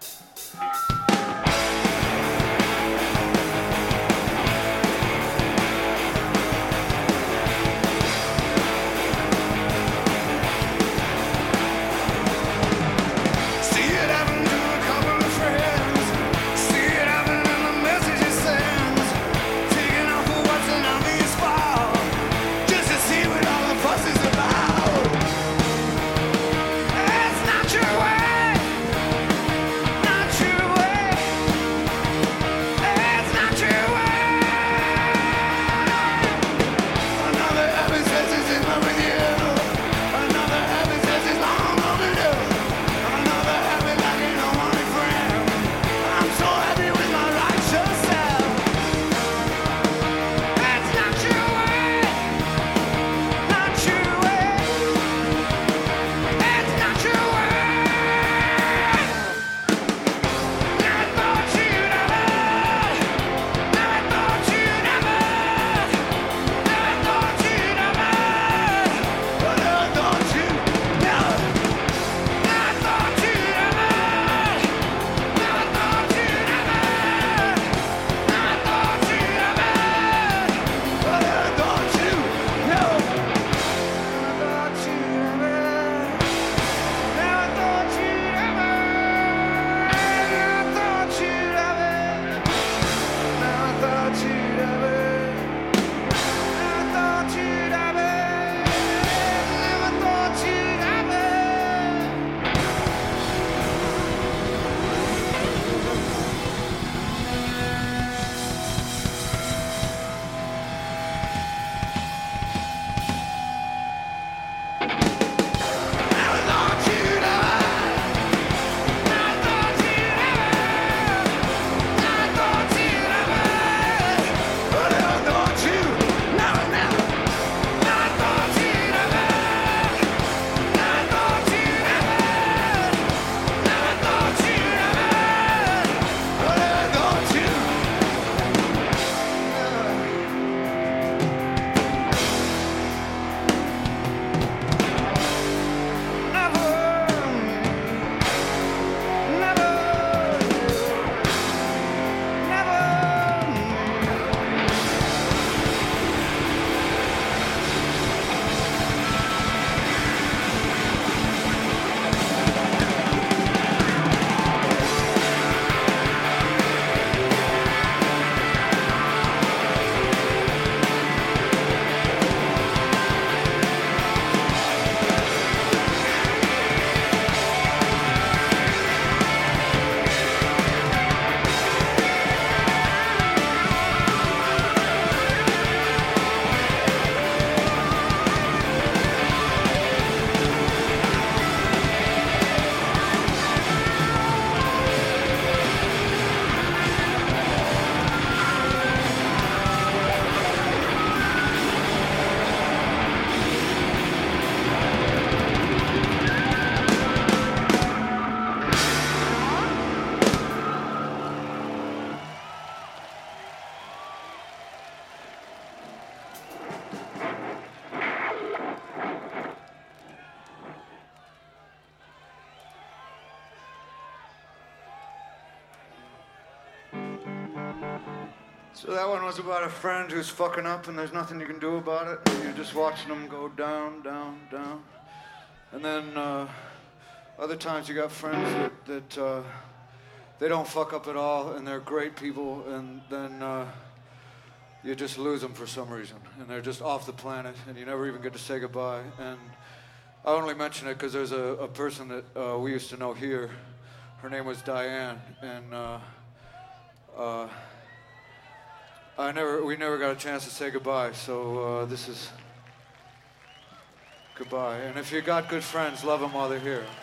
So that one was about a friend who's fucking up and there's nothing you can do about it. You're just watching them go down, down, down. And then other times you got friends that they don't fuck up at all and they're great people, and then you just lose them for some reason. And they're just off the planet and you never even get to say goodbye. And I only mention it because there's a person that we used to know here. Her name was Diane, and we never got a chance to say goodbye, so this is goodbye. And if you got good friends, love them while they're here.